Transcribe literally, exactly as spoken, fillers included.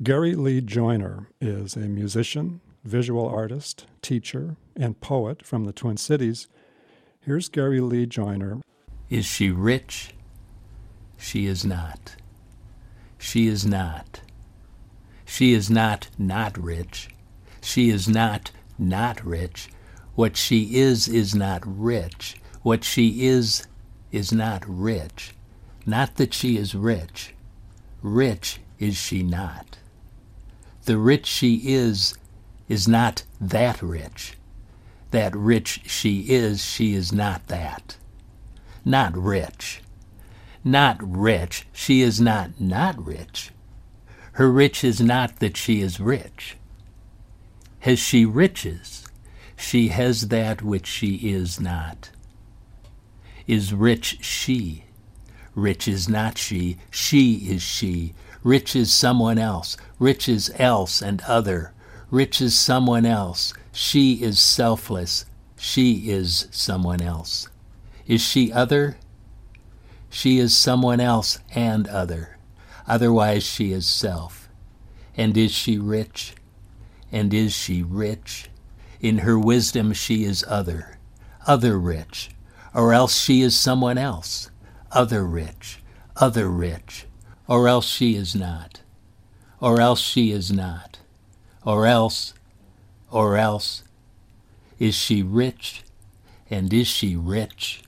Gary Lee Joyner is a musician, visual artist, teacher, and poet from the Twin Cities. Here's Gary Lee Joyner. Is she rich? She is not. She is not. She is not not rich. She is not not rich. What she is is not rich. What she is is not rich. Not that she is rich. Rich is she not. The rich she is is not that rich. That rich she is, she is not that. Not rich. Not rich. She is not not rich. Her rich is not that she is rich. Has she riches? She has that which she is not. Is rich she? Rich is not she. She is she. Rich is someone else. Rich is else and other. Rich is someone else. She is selfless. She is someone else. Is she other? She is someone else and other. Otherwise she is self. And is she rich? And is she rich? In her wisdom she is other. Other rich. Or else she is someone else. Other rich. Other rich. Or else she is not. Or else she is not. Or else, or else, is she rich? And is she rich?